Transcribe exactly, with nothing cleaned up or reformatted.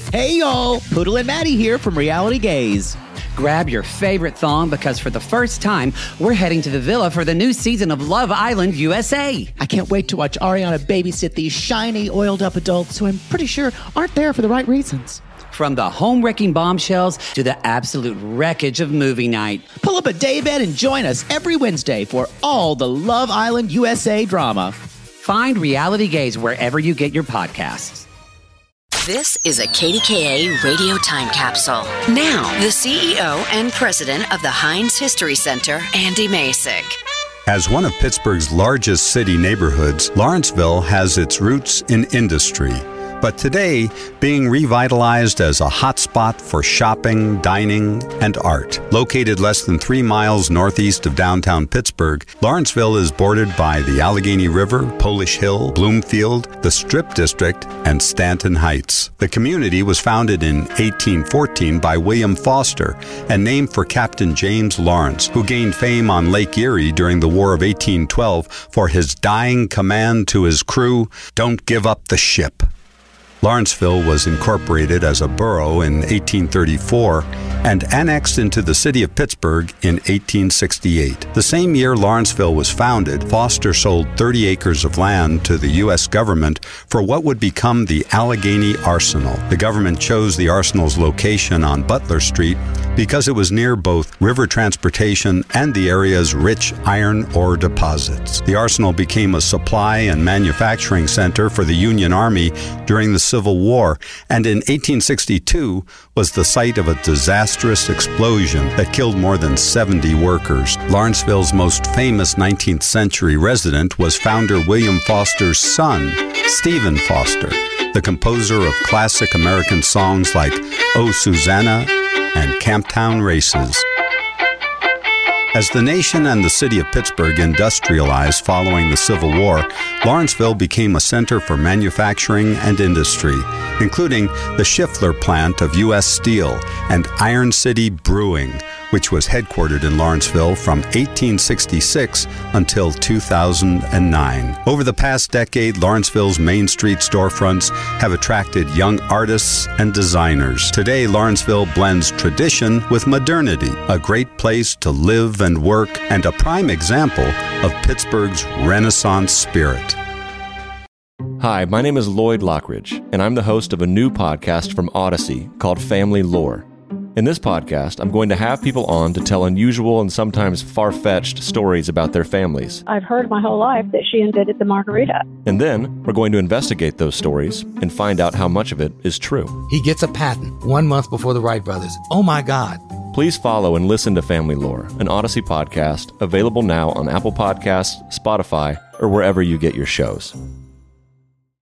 Hey y'all, Poodle and Maddie here from Reality Gaze. Grab your favorite thong because for the first time, we're heading to the villa for the new season of Love Island U S A. I can't wait to watch Ariana babysit these shiny, oiled-up adults who I'm pretty sure aren't there for the right reasons. From the home-wrecking bombshells to the absolute wreckage of movie night. Pull up a daybed and join us every Wednesday for all the Love Island U S A drama. Find Reality Gaze wherever you get your podcasts. This is a K D K A radio time capsule. Now, the C E O and president of the Heinz History Center, Andy Masek. As one of Pittsburgh's largest city neighborhoods, Lawrenceville has its roots in industry. But today, being revitalized as a hotspot for shopping, dining, and art. Located less than three miles northeast of downtown Pittsburgh, Lawrenceville is bordered by the Allegheny River, Polish Hill, Bloomfield, the Strip District, and Stanton Heights. The community was founded in eighteen fourteen by William Foster and named for Captain James Lawrence, who gained fame on Lake Erie during the War of eighteen twelve for his dying command to his crew, "Don't give up the ship." Lawrenceville was incorporated as a borough in eighteen thirty-four and annexed into the city of Pittsburgh in eighteen sixty-eight. The same year Lawrenceville was founded, Foster sold thirty acres of land to the U S government for what would become the Allegheny Arsenal. The government chose the arsenal's location on Butler Street because it was near both river transportation and the area's rich iron ore deposits. The arsenal became a supply and manufacturing center for the Union Army during the Civil War, and in eighteen sixty-two was the site of a disastrous explosion that killed more than seventy workers. Lawrenceville's most famous nineteenth century resident was founder William Foster's son, Stephen Foster, the composer of classic American songs like "Oh Susanna" and "Camptown Races." As the nation and the city of Pittsburgh industrialized following the Civil War, Lawrenceville became a center for manufacturing and industry, including the Schiffler plant of U S Steel and Iron City Brewing, which was headquartered in Lawrenceville from eighteen sixty-six until two thousand nine. Over the past decade, Lawrenceville's Main Street storefronts have attracted young artists and designers. Today, Lawrenceville blends tradition with modernity, a great place to live and work, and a prime example of Pittsburgh's Renaissance spirit. Hi, my name is Lloyd Lockridge, and I'm the host of a new podcast from Odyssey called Family Lore. In this podcast, I'm going to have people on to tell unusual and sometimes far-fetched stories about their families. I've heard my whole life that she invented the margarita. And then we're going to investigate those stories and find out how much of it is true. He gets a patent one month before the Wright brothers. Oh my God. Please follow and listen to Family Lore, an Odyssey podcast available now on Apple Podcasts, Spotify, or wherever you get your shows.